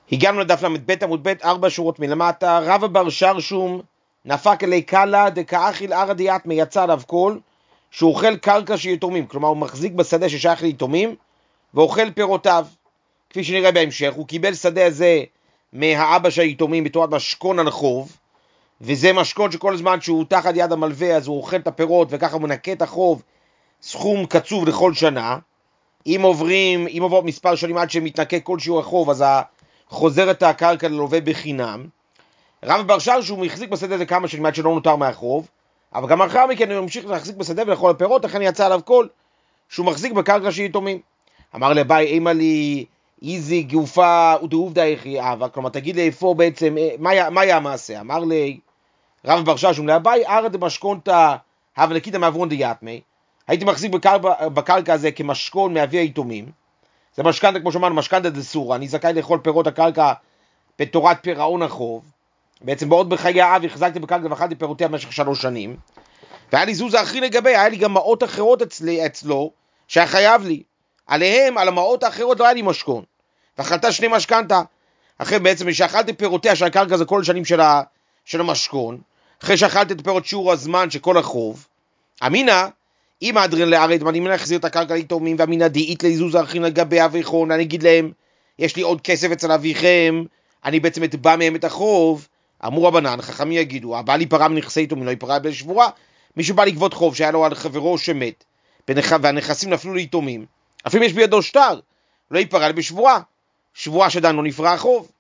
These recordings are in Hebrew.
הגענו לדף ל"ב עמוד ב' 4 שורות מלמטה. רבא בר שרשום נפק אלי קלה דקאכיל ערא דיאטמי, יצא עליו קול שהוא אוכל קרקע של יתומים, כלומר הוא מחזיק בשדה ששייך ליתומים ואוכל פירותיו. כפי שנראה בהמשך, הוא קיבל שדה הזה מהאבא של היתומים בתורת משכון הרחוב, וזה משכון שכל זמן שהוא תחת יד המלווה אז הוא אוכל את הפירות, וככה הוא מנקה את החוב סכום קצוב לכל שנה. אם עוברות מספר שנים עד שמתנקה כל שיעור החוב, אז חוזר את הקרקע ללווה בחינם. רבא בר שרשום מחזיק בשדה הזה כמה שנים עד שלא נותר מהחוב, אבל גם אחר מכן הוא ממשיך להחזיק בשדה ולאכול הפירות, לכן יצא עליו קול שהוא מחזיק בקרקע של יתומים. אמר לבאי אימא לי איזי גופה ודעובדא יחי אבא, כלומר תגיד לי איפה בעצם, מה היה המעשה? אמר לי רבא בר שרשום לבאי ערא דמשכונתא הווה לקיתא מעברון דיאטמי, הייתי מחזיק בקרקע הזה כמשכון מאבי היתומים. זה משכנתא, כמו שאמרנו, משכנתא דסורא, אני זכאי לאכול פירות הקרקע בתורת פירעון החוב. בעצם בעוד בחיי האב החזקתי בקרקע ואכלתי פירותיה במשך 3 שנים, והיה לי זוזה אחרי לגבי, היה לי גם מעות אחרות אצלו שהיה חייב לי עליהם, על המעות האחרות לא היה לי משכון, ואכלתה 2 משכנתא. אחרי בעצם שאכלתי פירותיה של הקרקע זה כל השנים של המשכון, אחרי שאכלתי את פירות שיעור הזמן של כל החוב, אמינא אם אדרן לארץ, ואני מנה להחזיר את הקרקע ליתומים, ואמינא דאית ליזוז אחרים לגבי אביכון, אני אגיד להם, יש לי עוד כסף אצל אביכם, אני בעצם אתבע מהם את החוב. אמרו רבנן, חכמים יגידו, הבעל ייפרע מנכסי יתומים, לא ייפרע בשבורה. מישהו בא לגבות חוב שהיה לו על חברו שמת, והנכסים נפלו ליתומים, אפילו יש בידו שטר, לא ייפרע בשבורה, שבורה שדן לא נפרע החוב.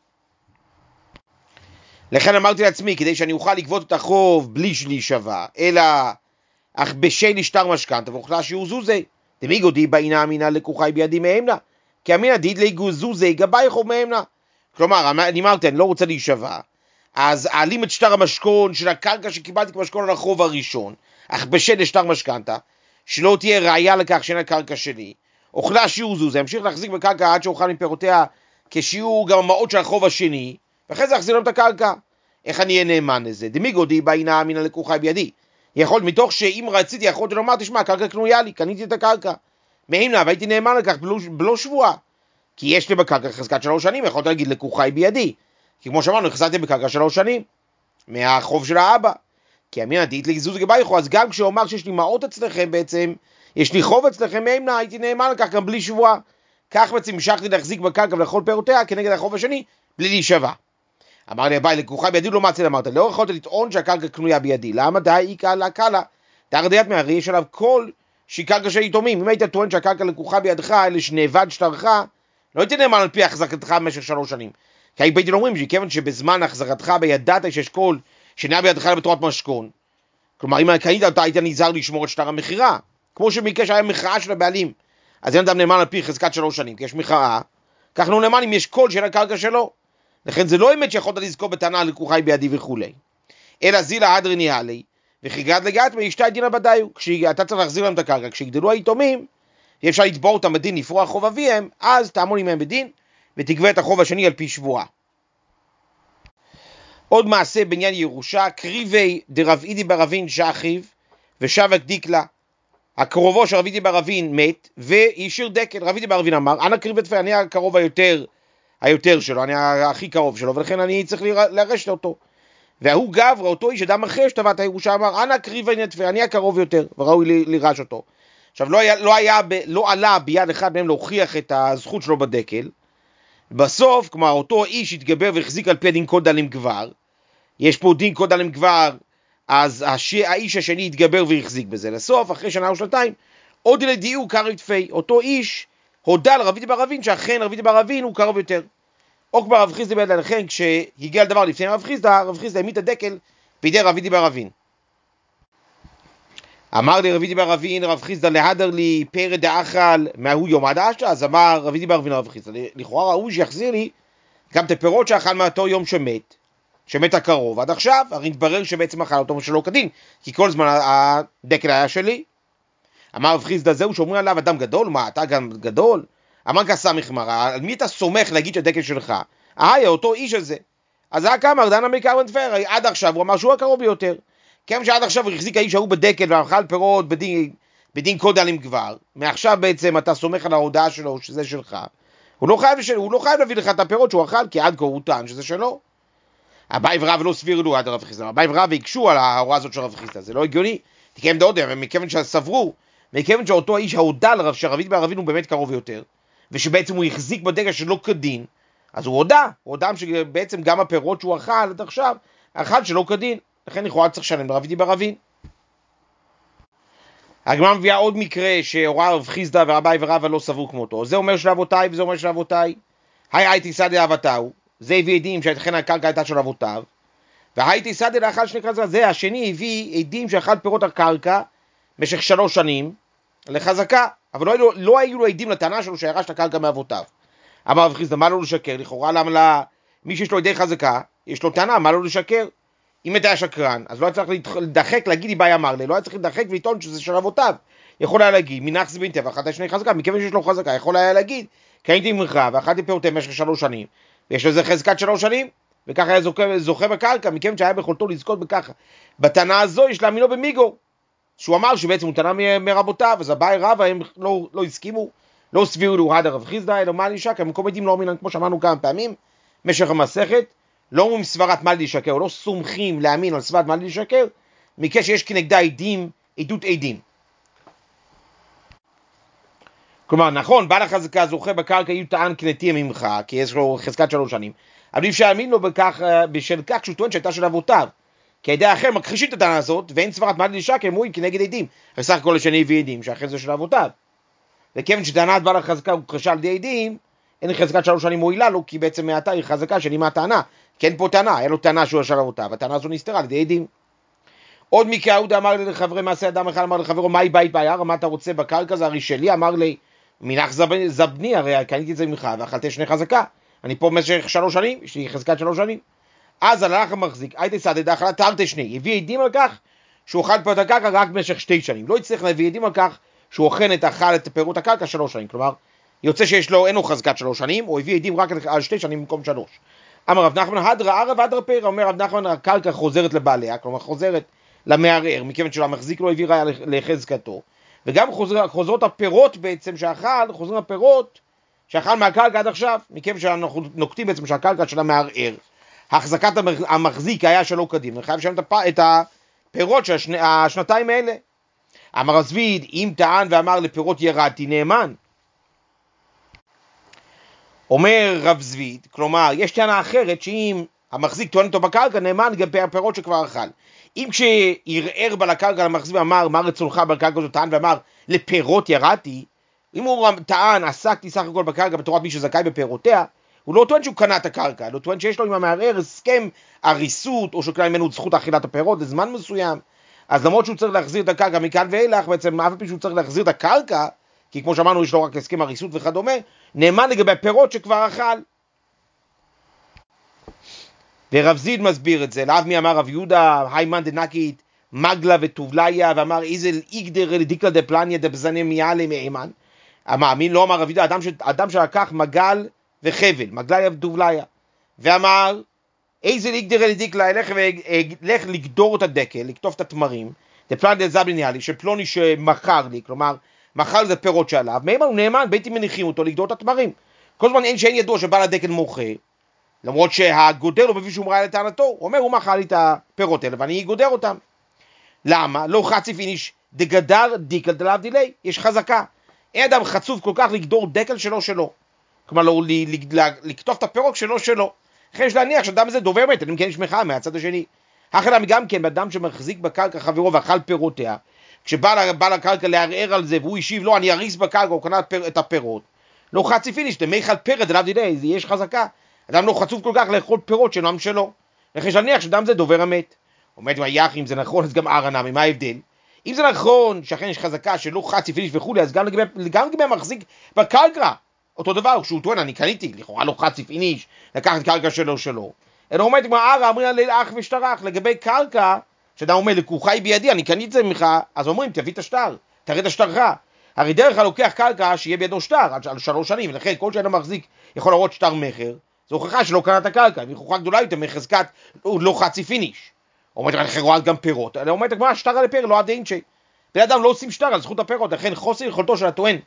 לכן אמרתי לעצמי, כדי שאני אוכל לגבות את החוב בלי להישבע, אלא אך בשל שטר משכנתא ואוכלה שיעור זוזי, דמיגו די באינה אמינה לקוחי בידי מהמנה, כי אמינא דיד ליגו זוזי גבי חוב מהמנה. כלומר, אני אמרתי, אני לא רוצה להישבע, אז אעלים את שטר המשכון של הקרקע שקיבלתי כמשכון על החוב הראשון, אך בשל שטר משכנתא, שלא תהיה ראיה לכך שאין הקרקע שלי, אוכלה שיעור זוזי, המשיך להחזיק בקרקע עד שאוכל מפירותיה כשיעור גם המעות של החוב השני, ואחרי זה אחזיר להם את הקרקע. איך אני אהיה נאמן לזה? דמיגו די באינה אמינה לקוחי בידי. יכול, מתוך שאם רציתי, יכולתי לומר, תשמע, הקרקע קנויה לי, קניתי את הקרקע מהמנה, והייתי נאמן לכך בלא שבועה, כי יש לי בקרקע חזקת 3 שנים, יכולת להגיד לקוחי בידי, כי כמו שאמרנו, החזקתי בקרקע 3 שנים, מהחוב של האבא, כי אמינא דאית ליזוז גבי חוב, אז גם כשאומר שיש לי מעות אצלכם בעצם, יש לי חוב אצלכם מהמנה, הייתי נאמן לכך גם בלי שבועה, כך בעצם המשכתי להחזיק בקרקע ולאכול פירותיה כנגד החוב השני, בלי להישבע. אמר לי הבאי לקוחה בידי לא מצא, אמרת לא יכולת לטעון שהקרקע קנויה בידי, למה די קלה קלה תרדיית מהרי יש עליו כל שהיא קרקע של יתומים. אם היית טוען שהקרקע לקוחה בידך אלה שנאבד שטרך, לא הייתי נאמן על פי החזקתך במשך 3 שנים, כי הייתי אומרים שכיוון שבזמן החזקתך בידעת שיש כל שנהיה בידך בתורת משכון, כלומר אם קנית אותה היית נזהר לשמור את שטר המחירה, כמו שבמקרה שהיה מחאה של הבעלים, אז אין אדם נאמן על פי חזקת 3 שנים, כי יש מחאה, כך לא נאמן אם יש כל שאין הקרקע שלו. לכן זה לא אמת שיכולת לזכור בטענה לקוחי בידי וכולי, אלא זילה הדרני עלי וחיגד לגעת מאשתה דינא בדיו, כשאתה צריך להחזיר להם את הקרקע, כשיגדלו היתומים יהיה אפשר לתבוע אותם בדין לפרוע חוב אביהם, אז תעמול עמהם בדין ותגבה את החוב השני על פי שבועה. עוד מעשה בעניין ירושה, קריבי דרב אידי בר אבין שאחיו ושבק דיקלה, הקרובו של רב אידי בר אבין מת והשאיר דקל. רב אידי בר אבין אמר, אנא קריב ותפר, אני הקרוב היותר שלו, אני הכי קרוב שלו, ולכן אני צריך לרשת אותו. והוא גברא, אותו איש אדם אחר שטבע את הירושה, אמר, אנא קריב ותפר, אני הקרוב יותר, וראוי לרש אותו. עכשיו, לא עלה ביד אחד מהם להוכיח את הזכות שלו בדקל. בסוף, כלומר, אותו איש התגבר והחזיק על פי דין קוד דלים גבר, יש פה דין קוד דלים גבר, אז האיש השני התגבר והחזיק בזה. לסוף, אחרי 1 או 2, עוד לדיור קרב תפי, אותו איש הודע לרב אידי בר אבין שאכן רב אידי בר אבין הוא קרוב יותר. או כבר רב חיסדא ביד לכן, כשהגיע לדבר לפני רב חיסדא העמיד את הדקל בידי רב אידי בר אבין. אמר לי רב אידי בר אבין, רב חיסדא להדר לי פרא דאכל מההו יום עד אשתא, אז אמר רב אידי בר אבין לרב חיסדא, לכאורה ראוי שיחזיר לי גם את הפירות שאכל מאותו יום שמת הקרוב עד עכשיו, הרי נתברר שבעצם אכל אותו שלא כדין, כי כל זמן הדקל היה שלי. אמר רב חיסדא, זהו שאומרים עליו אדם גדול, מה אתה גם גדול? אמר כסמך מרא, על מי אתה סומך להגיד שהדקל שלך? אותו איש הזה. אז היה כמה, דנה מקרבן תפר, עד עכשיו הוא אמר שהוא הקרוב ביותר. כיוון שעד עכשיו הוא החזיק האיש ההוא בדקל ואכל פירות בדין קוד דלים גבר, מעכשיו בעצם אתה סומך על ההודעה שלו שזה שלך, הוא לא חייב להביא לך את הפירות שהוא אכל, כי עד כה הוא טען שזה שלו. אביי ורבא לא סבירו עד רב חיסדא. אביי ורבא הקשו על ההוראה הזאת של רב חיסדא, זה לא הגיוני. תקיים דעות, מכיוון שסברו, מכיוון שאותו האיש ההודע לרב שרבית בערבין הוא באמת קרוב יותר, ושבעצם הוא החזיק בדגל שלא כדין, אז הוא הודע שבעצם גם הפירות שהוא אכל עד עכשיו, אכל שלא כדין, לכן לכאורה צריך לשלם לרבידי בערבין. הגמרא מביאה עוד מקרה שהורה רב חיסדא ואביי ורבא לא סברו כמותו. זה אומר של אבותיי וזה אומר של אבותיי. הייתי סדא אבותיו, זה הביא עדים שאכן הקרקע הייתה של אבותיו, והייתי סדא לאכל שני קרקע, זה השני הביא עדים שאכל פירות הקרקע במשך 3 שנים לחזקה, אבל לא היו לו עדים לטענה שלו שירש את הקרקע מאבותיו. אמר רב חיסדא, מה לו לשקר? לכאורה למה מי שיש לו עדי חזקה, יש לו טענה, מה לו לשקר? אם אתה שקרן, אז לא היה צריך לדחק להגיד לי ביי אמר לי, לא היה צריך לדחק ולטעון שזה של אבותיו. יכול היה להגיד, מנח זה בן טבע, אכלת שני חזקה, מכיוון שיש לו חזקה, יכול היה להגיד, קניתי ממך ואכלתי פירותי במשך 3 שנים, ויש לזה חזקת 3 שנים, וככה היה זוכה בקרקע, מכיוון שהיה ביכולתו לזכות בככה. בטענה הזו יש להאמינו במיגו, שהוא אמר שבעצם הוא טענה מרבותיו, אז אביי ורבא הם לא הסכימו, לא סבירו להוראת רב חיסדא, אלא מה לשקר, מקום עדים לא אמינן, כמו שאמרנו כמה פעמים, משך המסכת, לא אומרים סברת מה לשקר, או לא סומכים להאמין על סברת מה לשקר, מכך שיש כנגדה עדים, עדות עדים. כלומר, נכון, בעל החזקה זוכה בקרקע יהיו טען קנתי ממך, כי יש לו חזקת 3 שנים, אבל אי אפשר להאמין לו בשל כך שהוא טוען שהייתה של אבותיו, כי עדי האחר מכחישים את הטענה הזאת, ואין סברת מה לשקר, הם רואים כנגד עדים, בסך הכל השני הביא עדים, שאחרי זה של אבותיו. וכיוון שטענת בעל החזקה הוא קשה על ידי עדים, אין חזקת 3 שנים מועילה לו, כי בעצם מעתה היא חזקה של מה הטענה, כי אין פה טענה, היה לו טענה שהוא של אבותיו, הטענה הזו נסתרה על ידי עדים. עוד מקרה יהודה אמר לי לחברי מעשה אדם אחד, אמר לחברו, מהי בית ביער, מה אתה רוצה בקרקע, זה הרי שלי, אמר לי, מנח זבני, הרי קניתי את זה ממך, ואכלתי 2 חזקה, אני פה במשך 3 שנים, יש לי חזקת 3 שנים. אז הלך המחזיק, הייתי סעד אכלה, תרתי 2, הביא עדים על כך שהוא אכל פירות הקרקע רק במשך 2 שנים, לא יצטרך להביא עדים על כך שהוא אכל את פירות הקרקע 3 שנים, כלומר, יוצא שיש לו, אין לו חזקת 3 שנים, או הביא עדים רק על 2 שנים במקום 3. אמר רב נחמן, הדרא ערא והדרא פרא, אומר רב נחמן, הקרקע חוזרת לבעליה, כלומר חוזרת למערער, מכיוון שלא המחזיק לא הביא ראיה לחזקתו, וגם חוזרות הפירות בעצם שאכל, חוזרים הפירות שאכל מהקרקע עד עכשיו, מכיוון שאנחנו נוקטים בעצם שהקרקע של המערער, החזקת המחזיק היה שלא קדים, וחייב לשלם את הפירות של 2 האלה. אמר הזביד, אם טען ואמר לפירות ירדתי נאמן. אומר רב זביד, כלומר, יש טענה אחרת שאם המחזיק טוען אותו בקרקע, נאמן לגבי הפירות שכבר אכל. אם כשירער בעל הקרקע למחזיק אמר, מה רצונך בקרקע הזאת, טען ואמר, לפירות ירדתי, אם הוא טען, עסקתי סך הכל בקרקע בתורת מי שזכאי בפירותיה, הוא לא טוען שהוא קנה את הקרקע, לא טוען שיש לו עם המערער הסכם הריסות, או שקנה ממנו זכות אכילת הפירות לזמן מסוים. אז למרות שהוא צריך להחזיר את הקרקע מכאן ואילך, בעצם אף פעם שהוא צריך להחזיר את הקרקע, כי כמו שאמרנו יש לו רק הסכם הריסות וכדומה, נאמן לגבי הפירות שכבר אכל. ורב זיד מסביר את זה, לאו מי אמר רב יהודה, היימן דנקית, מגלה וטובליה, ואמר איזה איגדר לדיקלה דפלניה דבזנה מיאלה מאימן. המאמין לא אמר רב יהודה, אדם שלקח מגל וחבל, מגליה וטובליה, ואמר איזה איגדר לדיקלה, ילך לגדור את הדקל, לקטוף את התמרים, דפלניה דזבלי ניאלי, של פלוני שמכר לי, כלומר, מכר זה פירות שעליו, מאימן הוא נאמן, ביתי מניחים אותו לגדור את התמרים. כל זמן שאין ידוע שבעל הדקל מוכר, למרות שהגודר לא מביא שום ראיה לטענתו, הוא אומר, הוא מכר לי את הפירות האלה, ואני אגודר אותם. למה? לא חציף איניש דגדר דיקל דלאו דילי, יש חזקה. אין אדם חצוף כל כך לגדור דקל שלו. כלומר, לא לקטוף את הפירות שלו. לכן יש להניח שאדם הזה דובר מת, אני מכן יש מחאה מהצד השני. האחרם גם כן, באדם שמחזיק בקרקע חברו ואכל פירותיה, כשבא לקרקע לערער על זה, והוא השיב, לא, אני אריס בקרקע, הוא קנה את הפירות. לא חציף איניש, דמיכל פירת דלאו דילי, יש חזקה. אדם לא חצוף כל כך לאכול פירות שאינם שלו. לכן יש להניח שאדם זה דובר המת. אומרת ויח, אם זה נכון, אז גם ארנמי, מה ההבדל? אם זה נכון שאכן יש חזקה שלא חציף איניש וכולי, אז גם לגבי המחזיק בקרקע, אותו דבר, כשהוא טוען, אני קניתי, לכאורה לא חציף איניש, לקחת קרקע שלו. אלא אומרת, אמרי ליל אח ושטרח, לגבי קרקע, שאדם אומר, לקוחה היא בידי, אני קניתי את זה ממך, אז אומרים, תביא את השטר, תראה את השטרך. הרי דרך הלוקח קרקע שיהיה בידו שטר, על 3 שנים, ולכן כל שאדם מחזיק יכול להראות שטר מחר, זו הוכחה שלא קנה את הקרקע, והיא הוכחה גדולה יותר מחזקת, לא חציף איניש. אומרת, לכן רואה גם פירות, אלא אומרת, מה השטר על הפיר, לא עד אינשי. בן אדם לא עושים שטר על זכות הפירות, לכן חוסר יכולתו של הטוען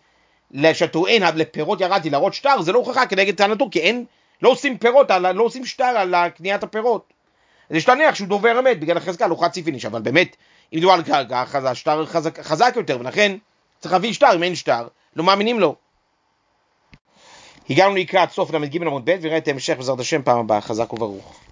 שטוען לפירות ירדתי להראות שטר, זה לא הוכחה כנגד טענתו, כי לא עושים פירות, לא עושים שטר על קניית הפירות. אז יש להניח שהוא דובר אמת, בגלל החזקה לא חצי פיניש, אבל באמת, אם דובר על קרקע, השטר חזק יותר, ולכן צריך להביא שטר, אם אין שטר, לא מאמינים לו. הגענו לקראת סוף ל"ג עמוד ב', ונראה את ההמשך בעזרת השם פעם הבאה, חזק וברוך.